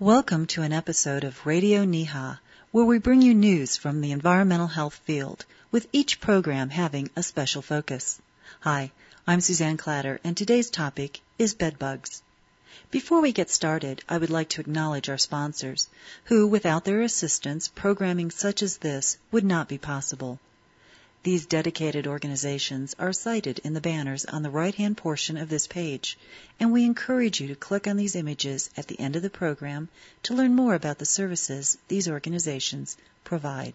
Welcome to an episode of Radio NEHA, where we bring you news from the environmental health field, with each program having a special focus. Hi, I'm Suzanne Clatter, and today's topic is bedbugs. Before we get started, I would like to acknowledge our sponsors, who, without their assistance, programming such as this would not be possible. These dedicated organizations are cited in the banners on the right-hand portion of this page, and we encourage you to click on these images at the end of the program to learn more about the services these organizations provide.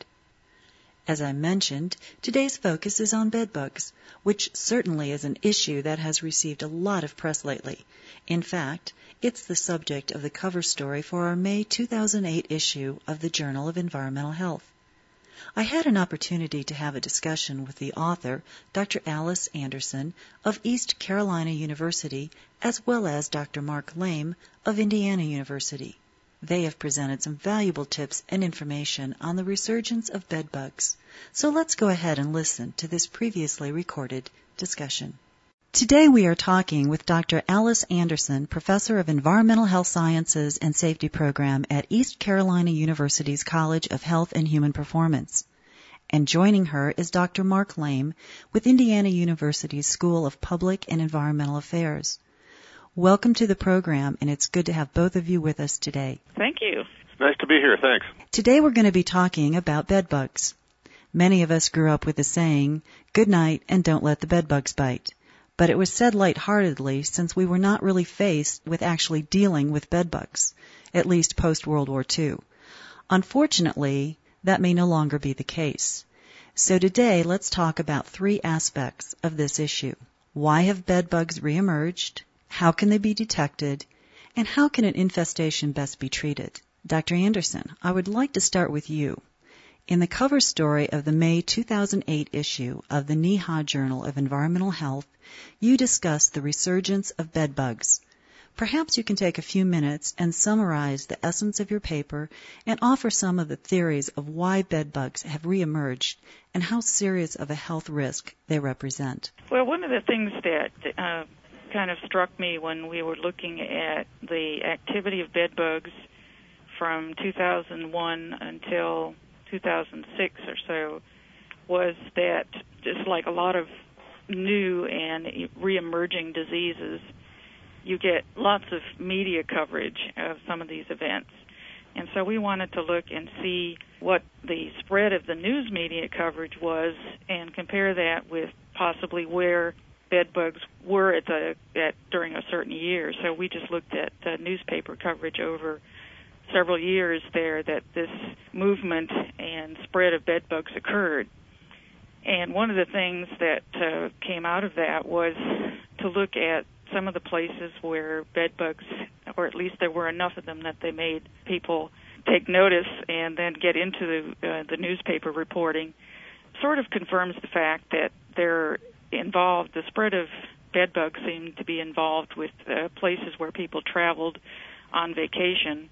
As I mentioned, today's focus is on bedbugs, which certainly is an issue that has received a lot of press lately. In fact, it's the subject of the cover story for our May 2008 issue of the Journal of Environmental Health. I had an opportunity to have a discussion with the author, Dr. Alice Anderson of East Carolina University, as well as Dr. Mark Lame of Indiana University. They have presented some valuable tips and information on the resurgence of bedbugs. So let's go ahead and listen to this previously recorded discussion. Today we are talking with Dr. Alice Anderson, Professor of Environmental Health Sciences and Safety Program at East Carolina University's College of Health and Human Performance. And joining her is Dr. Mark Lame with Indiana University's School of Public and Environmental Affairs. Welcome to the program, and it's good to have both of you with us today. Thank you. It's nice to be here. Thanks. Today we're going to be talking about bedbugs. Many of us grew up with the saying, "Good night and don't let the bedbugs bite." But it was said lightheartedly since we were not really faced with actually dealing with bedbugs, at least post-World War II. Unfortunately, that may no longer be the case. So today, let's talk about three aspects of this issue. Why have bedbugs reemerged? How can they be detected? And how can an infestation best be treated? Dr. Anderson, I would like to start with you. In the cover story of the May 2008 issue of the NEHA Journal of Environmental Health, you discuss the resurgence of bedbugs. Perhaps you can take a few minutes and summarize the essence of your paper and offer some of the theories of why bedbugs have reemerged and how serious of a health risk they represent. Well, one of the things that kind of struck me when we were looking at the activity of bedbugs from 2001 until 2006 or so was that just like a lot of new and re-emerging diseases, you get lots of media coverage of some of these events. And so we wanted to look and see what the spread of the news media coverage was and compare that with possibly where bedbugs were during a certain year. So we just looked at newspaper coverage over several years there that this movement and spread of bedbugs occurred. And one of the things that came out of that was to look at some of the places where bedbugs, or at least there were enough of them that they made people take notice and then get into the newspaper reporting, sort of confirms the fact that they're involved. The spread of bedbugs seemed to be involved with places where people traveled on vacation,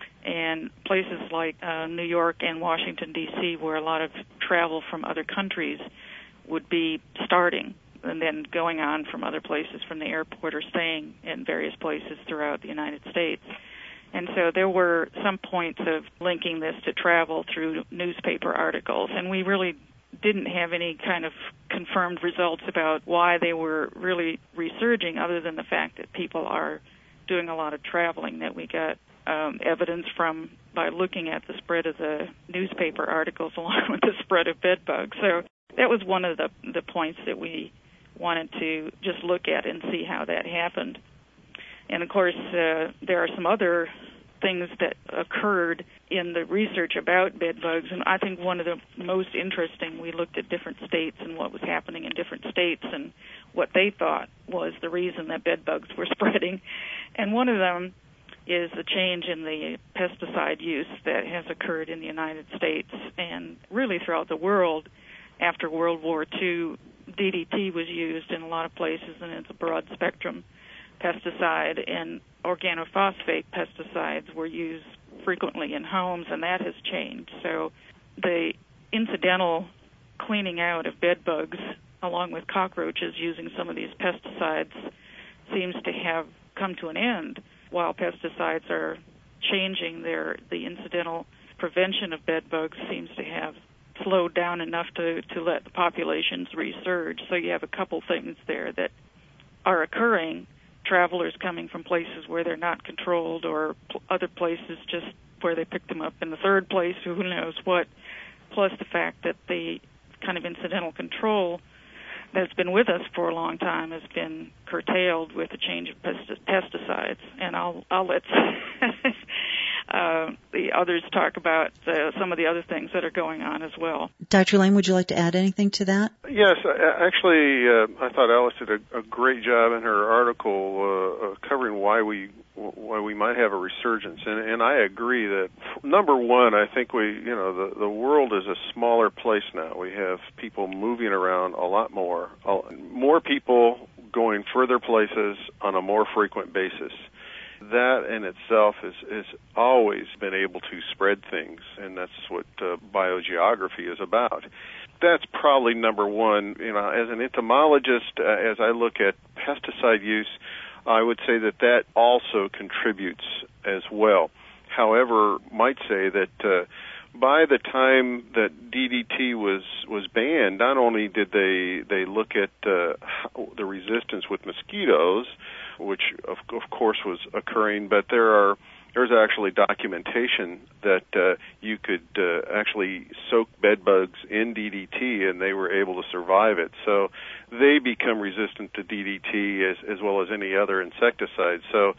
and places like New York and Washington, D.C., where a lot of travel from other countries would be starting and then going on from other places from the airport or staying in various places throughout the United States. And so there were some points of linking this to travel through newspaper articles, and we really didn't have any kind of confirmed results about why they were really resurging other than the fact that people are doing a lot of traveling that we got evidence from by looking at the spread of the newspaper articles along with the spread of bedbugs. So that was one of the points that we wanted to just look at and see how that happened. And, of course, there are some other things that occurred in the research about bedbugs, and I think one of the most interesting, we looked at different states and what was happening in different states and what they thought was the reason that bedbugs were spreading. And one of them is the change in the pesticide use that has occurred in the United States and really throughout the world. After World War II, DDT was used in a lot of places, and it's a broad-spectrum pesticide, and organophosphate pesticides were used frequently in homes, and that has changed. So the incidental cleaning out of bed bugs, along with cockroaches using some of these pesticides, seems to have come to an end. While pesticides are changing. The incidental prevention of bed bugs seems to have slowed down enough to let the populations resurge. So you have a couple things there that are occurring. Travelers coming from places where they're not controlled, or other places just where they picked them up in the third place, who knows what, plus the fact that the kind of incidental control that's been with us for a long time has been curtailed with the change of pesticides. And I'll let the others talk about some of the other things that are going on as well. Dr. Lane, would you like to add anything to that? Yes, actually, I thought Alice did a great job in her article covering why we might have a resurgence, and I agree that number one, I think the world is a smaller place now. We have people moving around a lot more people going further places on a more frequent basis. That in itself has always been able to spread things, and that's what biogeography is about. That's probably number one. As an entomologist, as I look at pesticide use, I would say that also contributes as well. However, might say that by the time that DDT was banned, not only did they look at the resistance with mosquitoes, which of course was occurring, but there's actually documentation that you could actually soak bed bugs in DDT and they were able to survive it. So they become resistant to DDT as well as any other insecticide. So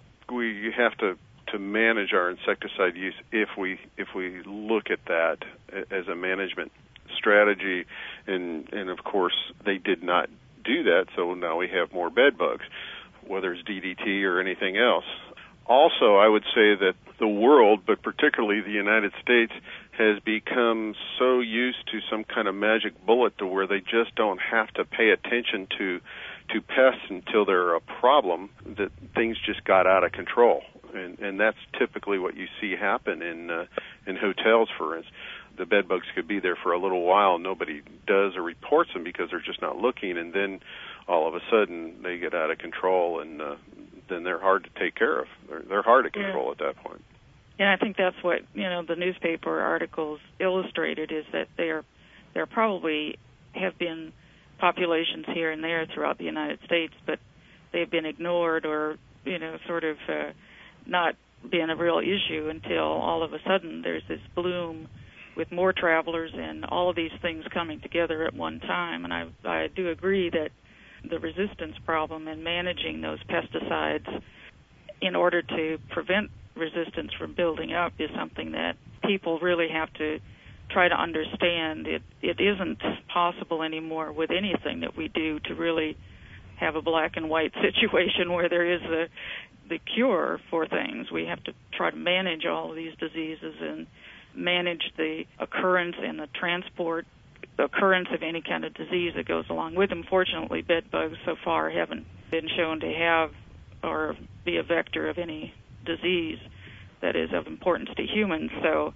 we have to manage our insecticide use if we look at that as a management strategy, and of course they did not do that, so now we have more bed bugs, whether it's DDT or anything else. Also, I would say that the world, but particularly the United States, has become so used to some kind of magic bullet to where they just don't have to pay attention to pests until they're a problem, that things just got out of control. And that's typically what you see happen in hotels, for instance. The bed bugs could be there for a little while, nobody does or reports them because they're just not looking, and then all of a sudden they get out of control, and then they're hard to take care of. They're hard to control at that point. And I think that's what the newspaper articles illustrated, is that there probably have been populations here and there throughout the United States, but they've been ignored or sort of not been a real issue until all of a sudden there's this bloom with more travelers and all of these things coming together at one time. And I do agree that the resistance problem and managing those pesticides in order to prevent resistance from building up is something that people really have to try to understand. It isn't possible anymore with anything that we do to really have a black and white situation where there is the cure for things. We have to try to manage all of these diseases and manage the occurrence and the occurrence of any kind of disease that goes along with them. Fortunately, bed bugs so far haven't been shown to have or be a vector of any disease that is of importance to humans. So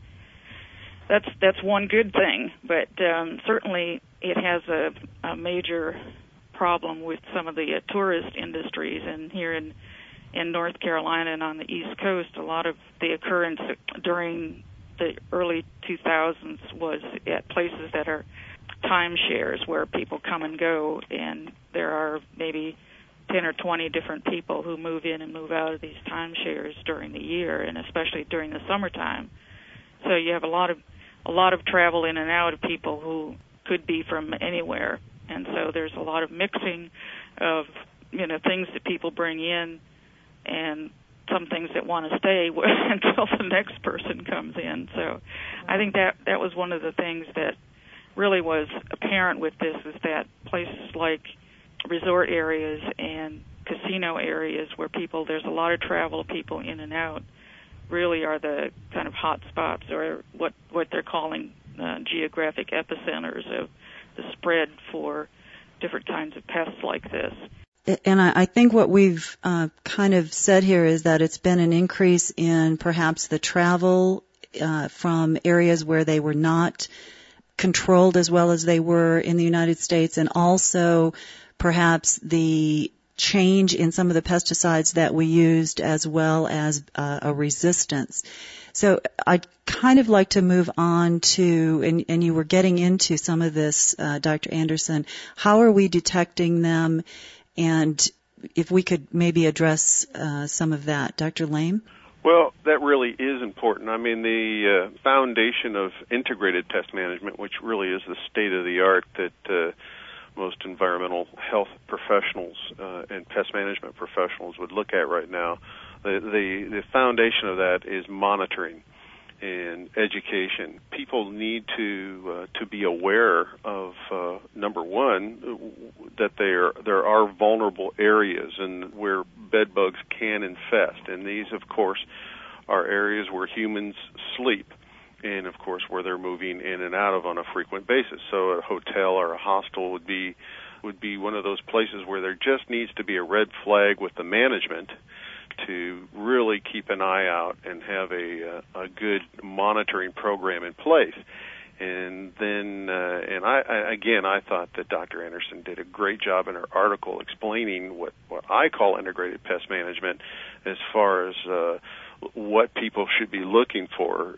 that's one good thing. But certainly it has a major problem with some of the tourist industries. And here in North Carolina and on the East Coast, a lot of the occurrence during the early 2000s was at places that are timeshares where people come and go, and there are maybe 10 or 20 different people who move in and move out of these timeshares during the year, and especially during the summertime. So you have a lot of travel in and out of people who could be from anywhere, and so there's a lot of mixing of things that people bring in and some things that want to stay until the next person comes in. So I think that was one of the things that really was apparent with this, is that places like resort areas and casino areas where there's a lot of travel, people in and out, really are the kind of hot spots, or what they're calling geographic epicenters of the spread for different kinds of pests like this. And I think what we've kind of said here is that it's been an increase in perhaps the travel from areas where they were not controlled as well as they were in the United States, and also perhaps the change in some of the pesticides that we used, as well as a resistance. So I'd kind of like to move on to, and you were getting into some of this, Dr. Anderson, how are we detecting them, and if we could maybe address some of that. Dr. Lame? Well, that really is important. I mean, the foundation of integrated pest management, which really is the state of the art that most environmental health professionals and pest management professionals would look at right now, the foundation of that is monitoring and education. People need to be aware of number one, that there are vulnerable areas and where bed bugs can infest, and these, of course, are areas where humans sleep, and of course where they're moving in and out of on a frequent basis. So a hotel or a hostel would be one of those places where there just needs to be a red flag with the management to really keep an eye out and have a good monitoring program in place. And then, I thought that Dr. Anderson did a great job in her article explaining what I call integrated pest management, as far as what people should be looking for.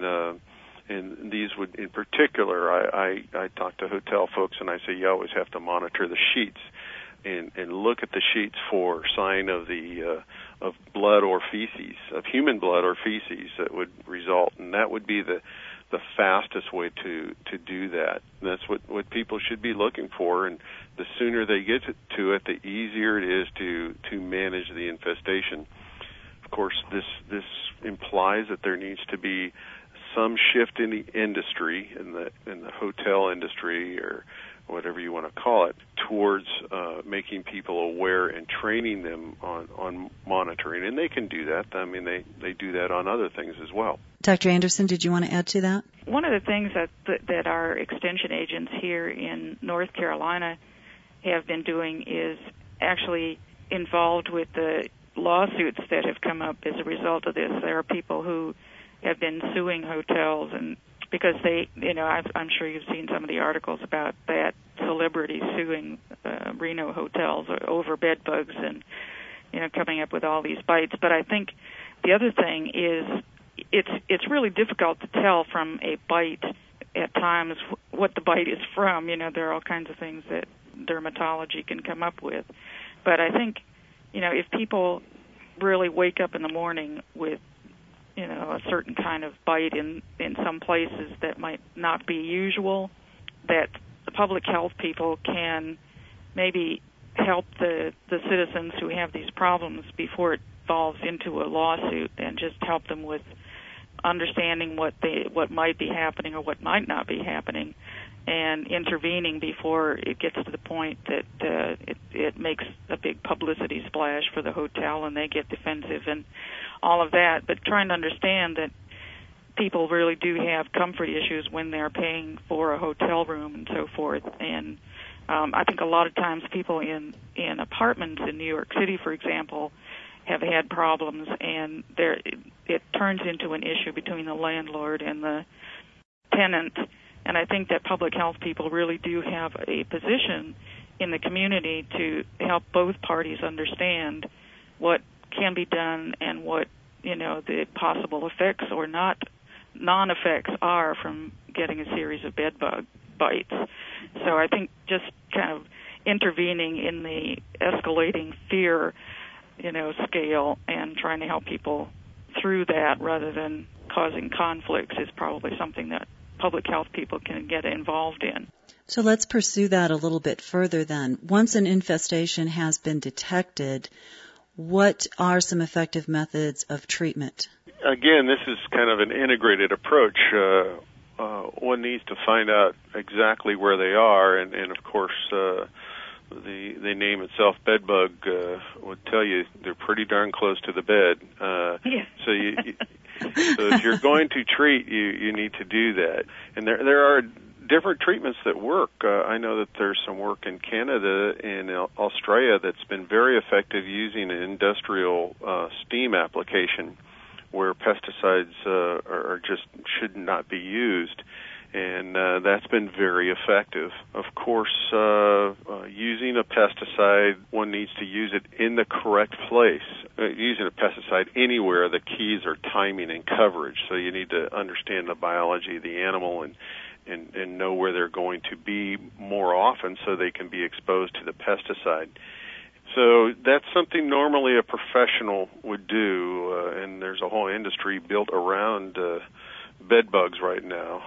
And these would, in particular, I talk to hotel folks and I say you always have to monitor the sheets and look at the sheets for sign of of blood or feces, of human blood or feces that would result, and that would be the fastest way to do that. And that's what people should be looking for, and the sooner they get to it, the easier it is to manage the infestation. Of course, this implies that there needs to be some shift in the industry, in the hotel industry, or whatever you want to call it, towards making people aware and training them on monitoring. And they can do that. I mean, they do that on other things as well. Dr. Anderson, did you want to add to that? One of the things that our extension agents here in North Carolina have been doing is actually involved with the lawsuits that have come up as a result of this. There are people who have been suing hotels, and because I'm sure you've seen some of the articles about that, celebrities suing Reno hotels over bed bugs and coming up with all these bites. But I think the other thing is it's really difficult to tell from a bite at times what the bite is from. There are all kinds of things that dermatology can come up with. But I think if people really wake up in the morning with a certain kind of bite in some places that might not be usual, that the public health people can maybe help the citizens who have these problems before it evolves into a lawsuit, and just help them with understanding what might be happening or what might not be happening, and intervening before it gets to the point that it makes a big publicity splash for the hotel and they get defensive and all of that. But trying to understand that people really do have comfort issues when they're paying for a hotel room and so forth. And I think a lot of times people in apartments in New York City, for example, have had problems, and it turns into an issue between the landlord and the tenant. And I think that public health people really do have a position in the community to help both parties understand what can be done and what the possible effects or non-effects are from getting a series of bed bug bites. So I think just kind of intervening in the escalating fear scale and trying to help people through that rather than causing conflicts is probably something that public health people can get involved in. So let's pursue that a little bit further then. Once an infestation has been detected, what are some effective methods of treatment? Again, this is kind of an integrated approach. One needs to find out exactly where they are, and of course, the name itself, bed bug, would tell you they're pretty darn close to the bed. Yeah. So if you're going to treat, you need to do that. And there are different treatments that work. I know that there's some work in Canada and Australia that's been very effective using an industrial steam application where pesticides are just should not be used. And that's been very effective. Of course, using a pesticide, one needs to use it in the correct place. Using a pesticide anywhere, the keys are timing and coverage. So you need to understand the biology of the animal and know where they're going to be more often so they can be exposed to the pesticide. So that's something normally a professional would do, and there's a whole industry built around bed bugs right now.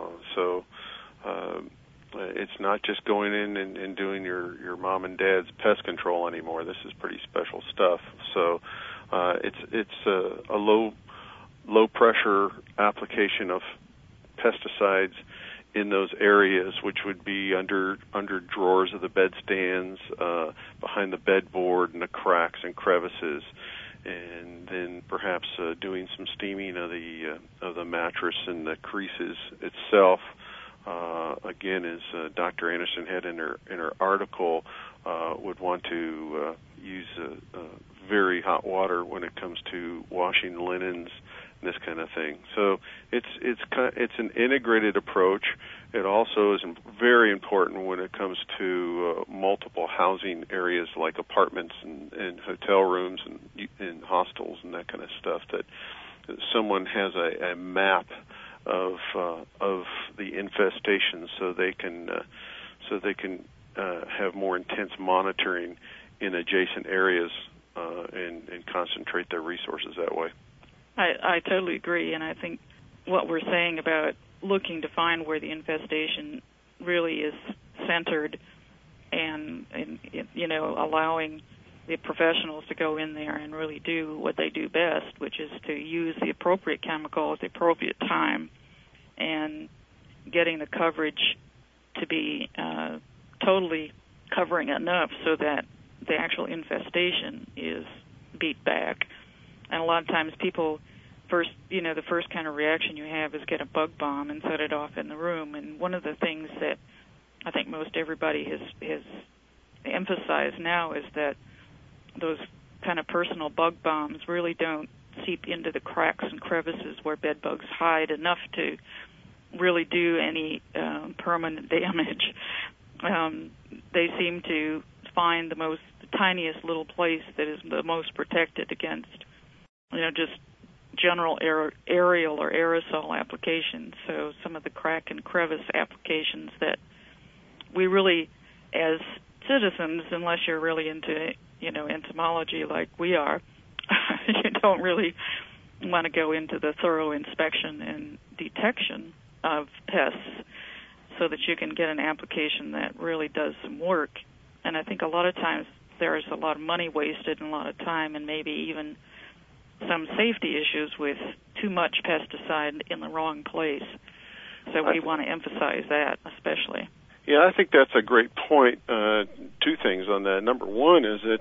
It's not just going in and doing your mom and dad's pest control anymore. This is pretty special stuff. So it's a low pressure application of pesticides in those areas, which would be under drawers of the bedstands, behind the bedboard, and the cracks and crevices, and then perhaps doing some steaming of the mattress and the creases itself. Again, as Dr. Anderson had in her article, would want to use very hot water when it comes to washing linens and this kind of thing. So it's an integrated approach. It also is very important when it comes to multiple housing areas like apartments and hotel rooms and hostels and that kind of stuff, that someone has a map of the infestation so they can have more intense monitoring in adjacent areas and concentrate their resources that way. I totally agree, and I think what we're saying about looking to find where the infestation really is centered and allowing the professionals to go in there and really do what they do best, which is to use the appropriate chemical at the appropriate time and getting the coverage to be totally covering enough so that the actual infestation is beat back. And a lot of times people the first kind of reaction you have is get a bug bomb and set it off in the room. And one of the things that I think most everybody has emphasized now is that those kind of personal bug bombs really don't seep into the cracks and crevices where bed bugs hide enough to really do any permanent damage. They seem to find the tiniest little place that is the most protected against, just general aerial or aerosol applications. So some of the crack and crevice applications that we really, as citizens, unless you're really into, entomology like we are, you don't really want to go into the thorough inspection and detection of pests so that you can get an application that really does some work. And I think a lot of times there's a lot of money wasted and a lot of time and maybe even some safety issues with too much pesticide in the wrong place. So we want to emphasize that especially. Yeah, I think that's a great point. Two things on that. Number one is that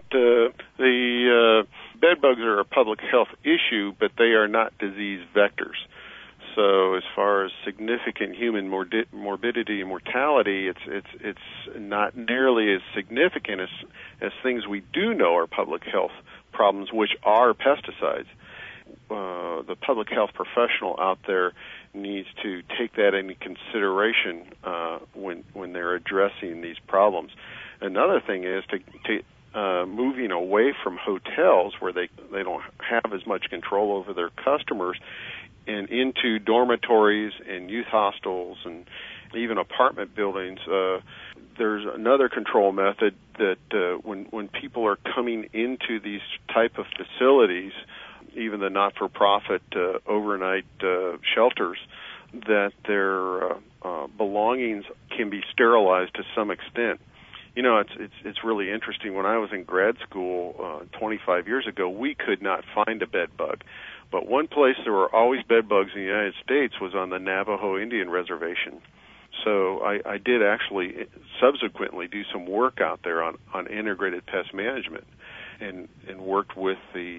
the bed bugs are a public health issue, but they are not disease vectors. So as far as significant human morbidity and mortality, it's not nearly as significant as things we do know are public health problems, which are pesticides. The public health professional out there needs to take that into consideration when they're addressing these problems. Another thing is to moving away from hotels where they don't have as much control over their customers and into dormitories and youth hostels and even apartment buildings. There's another control method that when people are coming into these type of facilities, even the not-for-profit overnight shelters, that their belongings can be sterilized to some extent. It's really interesting. When I was in grad school 25 years ago, we could not find a bed bug. But one place there were always bed bugs in the United States was on the Navajo Indian Reservation. So I did actually subsequently do some work out there on integrated pest management and worked with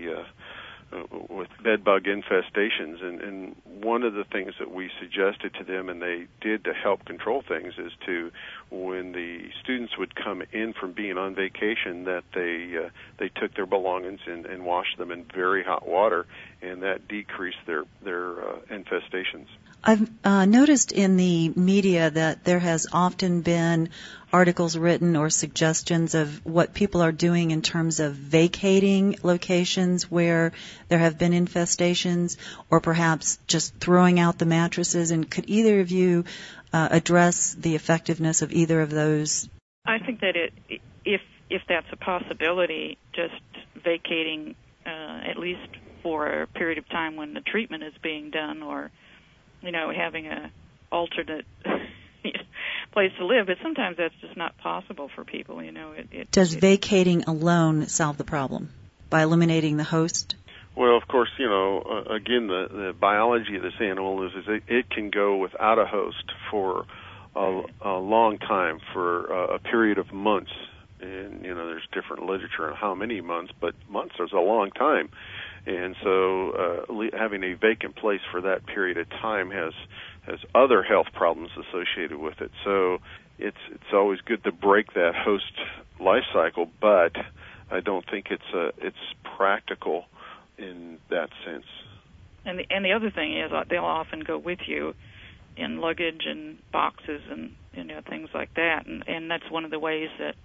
with bed bug infestations. And one of the things that we suggested to them and they did to help control things is to, when the students would come in from being on vacation, that they took their belongings and washed them in very hot water, and that decreased their infestations. I've noticed in the media that there has often been articles written or suggestions of what people are doing in terms of vacating locations where there have been infestations, or perhaps just throwing out the mattresses. And could either of you address the effectiveness of either of those? I think that if that's a possibility, just vacating at least for a period of time when the treatment is being done, or having a alternate place to live, but sometimes that's just not possible for people. Does vacating alone solve the problem by eliminating the host? Well, of course, again, the biology of this animal is it can go without a host for a long time, for a period of months. And, there's different literature on how many months, but months is a long time. And so having a vacant place for that period of time has other health problems associated with it. So it's always good to break that host life cycle, but I don't think it's practical in that sense. And the other thing is they'll often go with you in luggage and boxes and things like that, and that's one of the ways that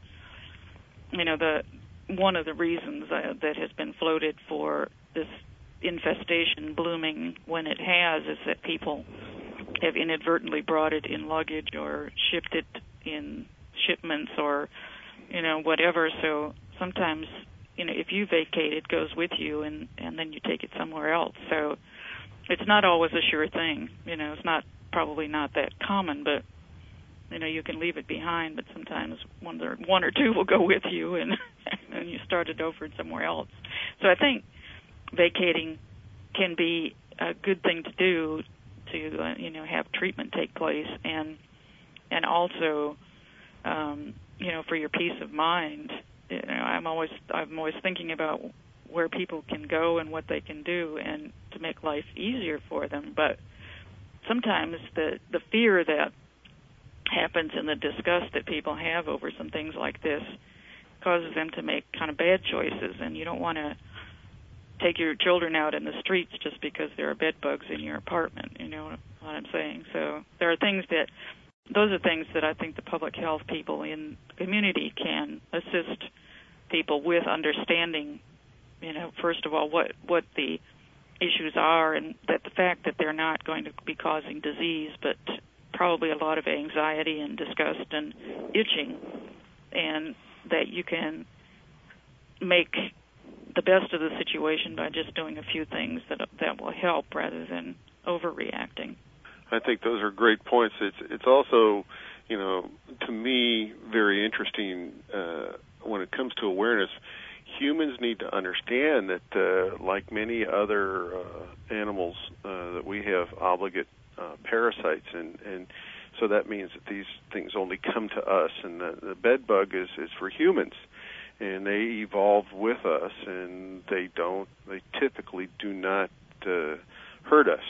one of the reasons that has been floated for this infestation blooming when it has is that people have inadvertently brought it in luggage or shipped it in shipments or whatever. So sometimes if you vacate, it goes with you, and then you take it somewhere else. So it's not always a sure thing. It's probably not that common, but you can leave it behind, but sometimes one or two will go with you, and you start it over somewhere else. So I think vacating can be a good thing to do to have treatment take place, and also for your peace of mind. I'm always thinking about where people can go and what they can do, and to make life easier for them. But sometimes the fear that happens and the disgust that people have over some things like this causes them to make kind of bad choices, and you don't want to take your children out in the streets just because there are bed bugs in your apartment. You know what I'm saying? So those are things that I think the public health people in the community can assist people with understanding, first of all, what the issues are, and that the fact that they're not going to be causing disease, but probably a lot of anxiety and disgust and itching, and that you can make the best of the situation by just doing a few things that will help rather than overreacting. I think those are great points. It's also, to me, very interesting when it comes to awareness. Humans need to understand that, like many other animals, that we have obligate parasites, and so that means that these things only come to us, and the bed bug is for humans. And they evolve with us, and they typically do not hurt us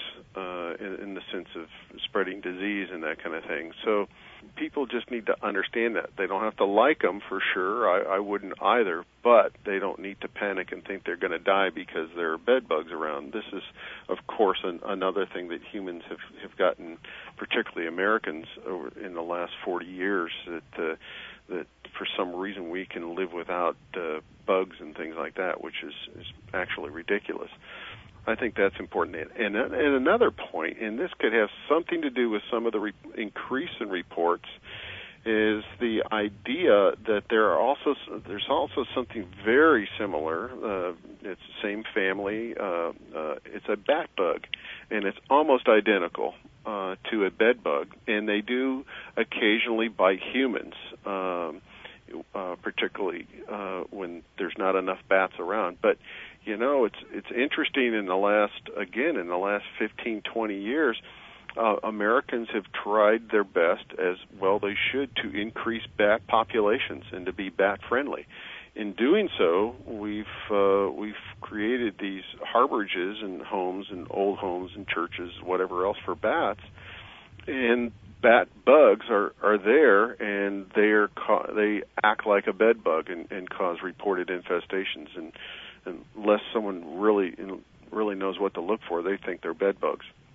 in the sense of spreading disease and that kind of thing. So people just need to understand that. They don't have to like them, for sure. I wouldn't either, but they don't need to panic and think they're going to die because there are bed bugs around. This is, of course, another thing that humans have gotten, particularly Americans, in the last 40 years, that for some reason we can live without bugs and things like that, which is actually ridiculous. I think that's important. And another point, and this could have something to do with some of the increase in reports, is the idea that there's also something very similar. It's the same family. It's a bat bug, and it's almost identical to a bed bug, and they do occasionally bite humans, particularly when there's not enough bats around. But it's interesting in the last 15, 20 years, Americans have tried their best, as well they should, to increase bat populations and to be bat friendly. In doing so, we've created these harborages and homes and old homes and churches, whatever else, for bats, and bat bugs are there, and they act like a bed bug and cause reported infestations. And unless someone really knows what to look for, they think they're bed bugs.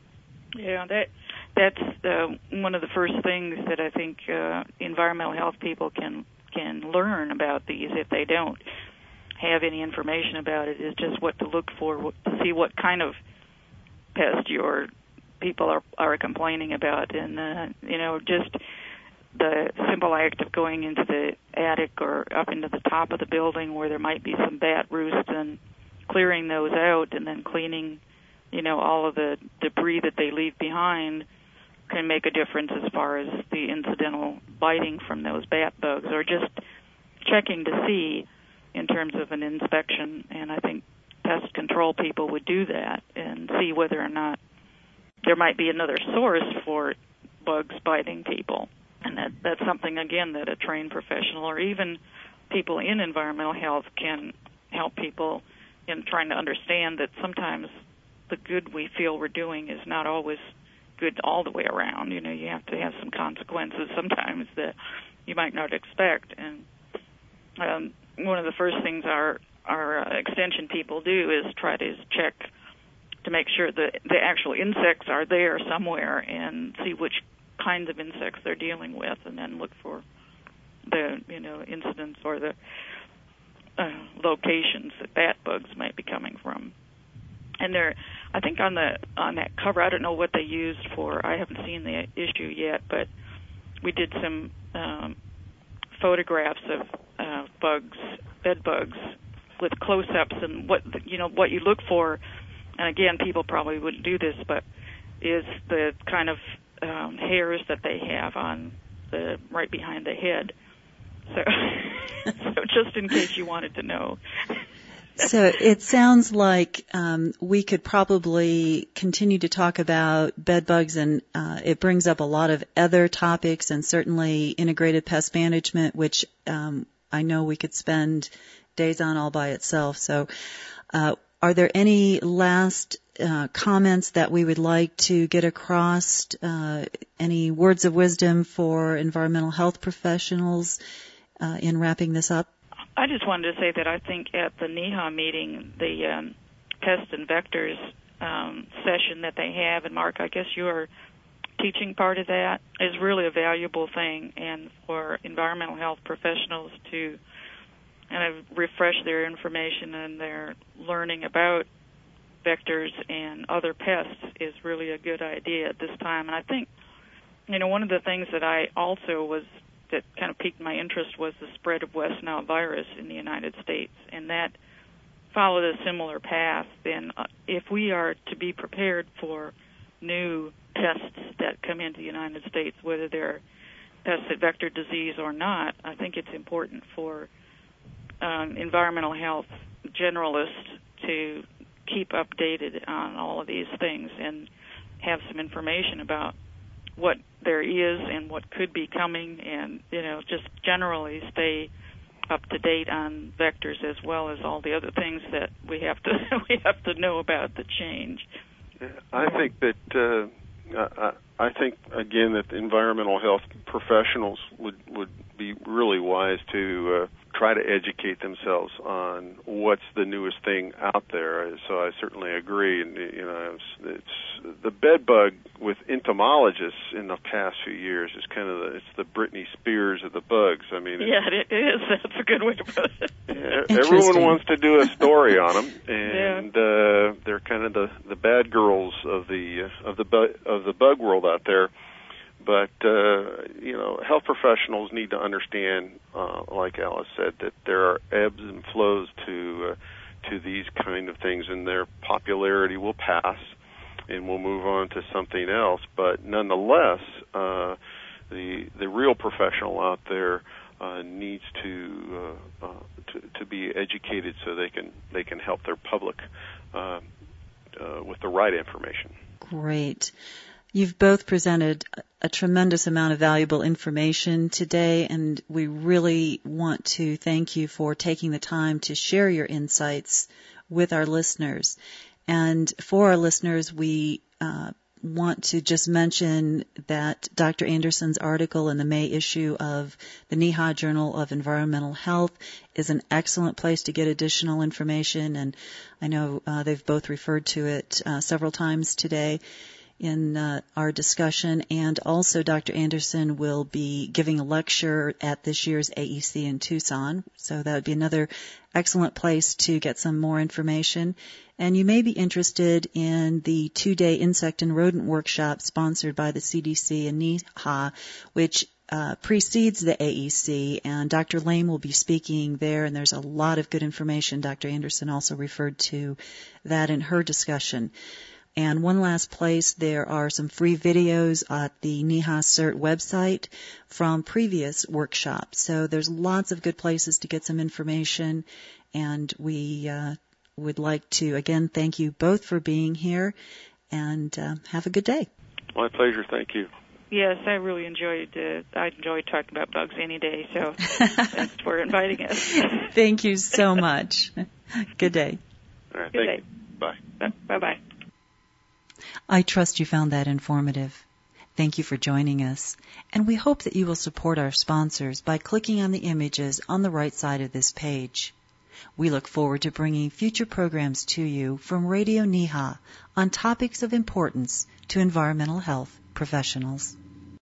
Yeah, that's one of the first things that I think environmental health people can learn about these if they don't have any information about it, is just what to look for, to see what kind of pest your people are complaining about. And, just the simple act of going into the attic or up into the top of the building where there might be some bat roosts and clearing those out and then cleaning, all of the debris that they leave behind can make a difference as far as the incidental biting from those bat bugs, or just checking to see in terms of an inspection. And I think pest control people would do that and see whether or not there might be another source for bugs biting people. And that's something, again, that a trained professional or even people in environmental health can help people in trying to understand that sometimes the good we feel we're doing is not always good all the way around. You have to have some consequences sometimes that you might not expect. And one of the first things our extension people do is try to check to make sure that the actual insects are there somewhere and see which kinds of insects they're dealing with, and then look for the incidents or the locations that bat bugs might be coming from. And I think on that cover, I don't know what they used for. I haven't seen the issue yet, but we did some photographs of bed bugs, with close-ups and what you look for. And again, people probably wouldn't do this, but is the kind of hairs that they have on right behind the head. So just in case you wanted to know. So it sounds like we could probably continue to talk about bed bugs, and it brings up a lot of other topics, and certainly integrated pest management, which I know we could spend days on all by itself. So are there any last comments that we would like to get across, any words of wisdom for environmental health professionals in wrapping this up? I just wanted to say that I think at the NEHA meeting, the pest and vectors session that they have, and Mark, I guess you're teaching part of that, is really a valuable thing, and for environmental health professionals to kind of refresh their information and their learning about vectors and other pests is really a good idea at this time. And I think, one of the things that I also that kind of piqued my interest was the spread of West Nile virus in the United States, and that followed a similar path. Then if we are to be prepared for new pests that come into the United States, whether they're pests that vector disease or not, I think it's important for environmental health generalists to keep updated on all of these things and have some information about what there is and what could be coming, and just generally stay up to date on vectors as well as all the other things that we have to know about the change. I think that I think again that the environmental health professionals would be really wise to try to educate themselves on what's the newest thing out there. So I certainly agree, and it's the bed bug with entomologists in the past few years is kind of it's the Britney Spears of the bugs. I mean, yeah, it is. That's a good way to put it. Everyone wants to do a story on them, and they're kind of the bad girls of the bug world out there. But health professionals need to understand, like Alice said, that there are ebbs and flows to these kind of things, and their popularity will pass, and we'll move on to something else. But nonetheless, the real professional out there needs to be educated so they can help their public with the right information. Great. You've both presented a tremendous amount of valuable information today, and we really want to thank you for taking the time to share your insights with our listeners. And for our listeners, we want to just mention that Dr. Anderson's article in the May issue of the NEHA Journal of Environmental Health is an excellent place to get additional information, and I know they've both referred to it several times today. in our discussion, and also Dr. Anderson will be giving a lecture at this year's AEC in Tucson, so that would be another excellent place to get some more information. And you may be interested in the 2-day insect and rodent workshop sponsored by the CDC and NEHA, which precedes the AEC, and Dr. Lane will be speaking there, and there's a lot of good information. Dr. Anderson also referred to that in her discussion. And one last place, there are some free videos at the NEHA CERT website from previous workshops. So there's lots of good places to get some information, and we would like to, again, thank you both for being here, and have a good day. My pleasure. Thank you. Yes, I really enjoyed talking about bugs any day, so thanks for inviting us. Thank you so much. Good day. All right, Good thank day. you. Bye. Bye-bye. I trust you found that informative. Thank you for joining us, and we hope that you will support our sponsors by clicking on the images on the right side of this page. We look forward to bringing future programs to you from Radio NEHA on topics of importance to environmental health professionals.